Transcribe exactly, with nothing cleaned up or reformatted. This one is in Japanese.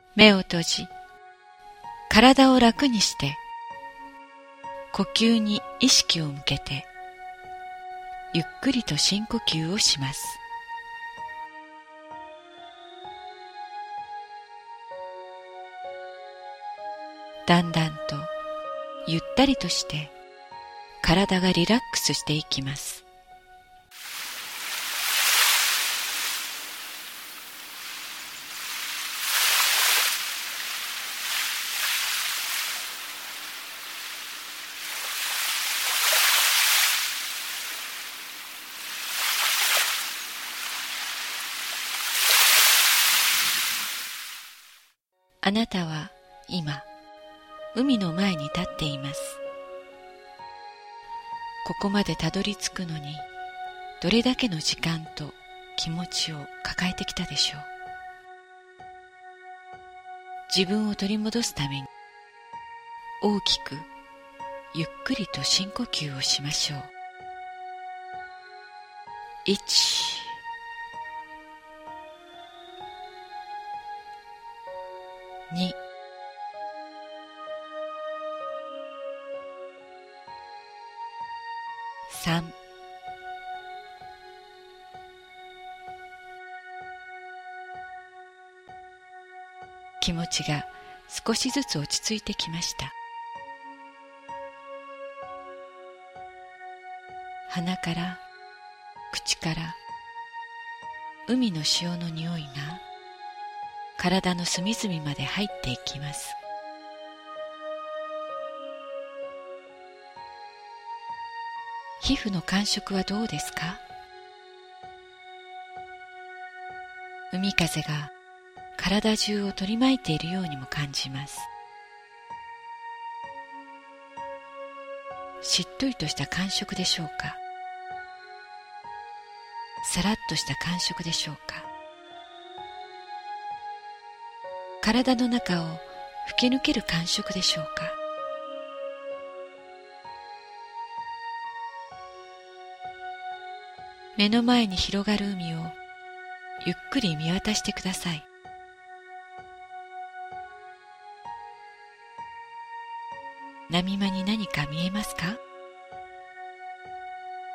目を閉じ、体を楽にして、呼吸に意識を向けて、ゆっくりと深呼吸をします。だんだんとゆったりとして体がリラックスしていきます。あなたは今、海の前に立っています。ここまでたどり着くのに、どれだけの時間と気持ちを抱えてきたでしょう。自分を取り戻すために、大きく、ゆっくりと深呼吸をしましょう。一、二、三、気持ちが少しずつ落ち着いてきました。鼻から口から海の潮の匂いが体の隅々まで入っていきます。皮膚の感触はどうですか？海風が体中を取り巻いているようにも感じます。しっとりとした感触でしょうか？さらっとした感触でしょうか？体の中を吹き抜ける感触でしょうか？目の前に広がる海をゆっくり見渡してください。波間に何か見えますか？